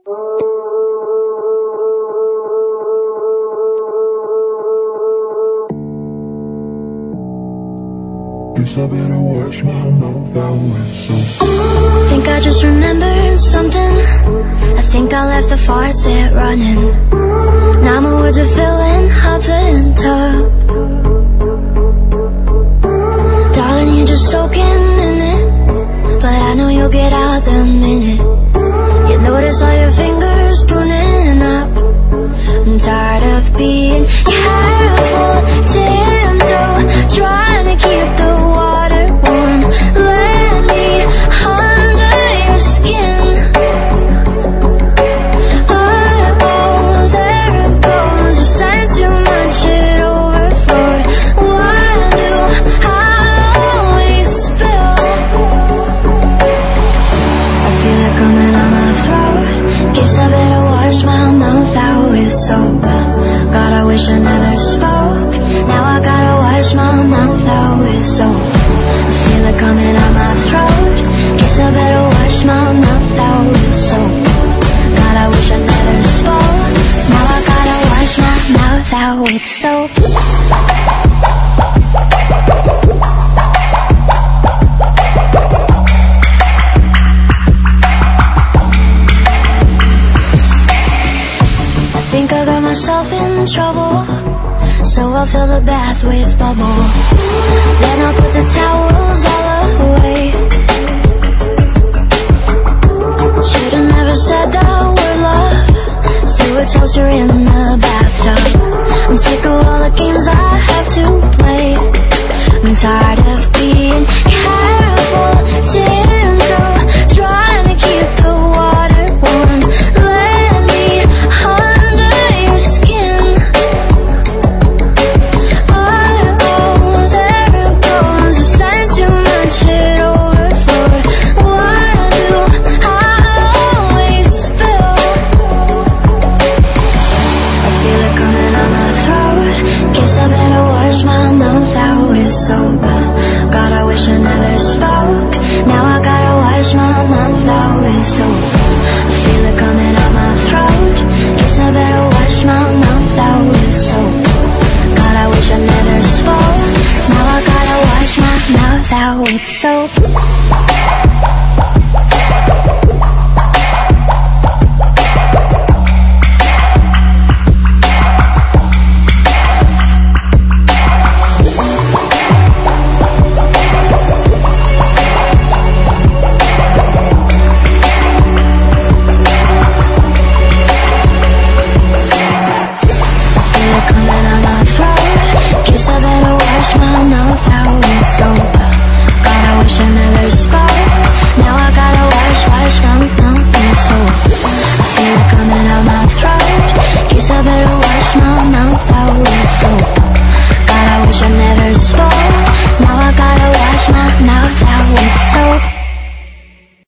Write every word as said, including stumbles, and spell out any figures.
Guess I better watch my mouth out with soap. Think I just remembered something. I think I left the faucet running. Now my words are filling up the tub. Darling, you're just soaking in it, but I know you'll get out the minute you notice all your fingers pruning up. I'm tired of being careful, tiptoe, trying to keep the water warm. Let me under your skin. Oh, oh, there it goes. I sang too much, it overflowed. Why do I always spill? I feel it coming on my throat. Guess I better wash my mouth out with soap. God, I wish I never spoke. Now I gotta wash my mouth out with soap. I feel it coming out my throat. Guess I better wash my mouth out with soap. God, I wish I never spoke. Now I gotta wash my mouth out with soap. I think I got myself in trouble, so I'll fill the bath with bubbles. Then I'll put the towels all away. Should've never said that word love. Threw a toaster in the bathtub. I'm sick of all the games I have to play. I'm tired of being careful, tiptoe, trying to keep the water warm. Let me under your skin. Oh, oh, there it goes. I sang too much, it overflowed. Why do I always spill? I feel it coming on my throat. Guess I better wash my mouth out with soap. God, I wish I never spoke. Now I gotta wash my mouth out with soap. I feel it coming out my throat. Guess I better wash my mouth out with soap. God, I wish I never spoke. Now I gotta wash my mouth out with soap.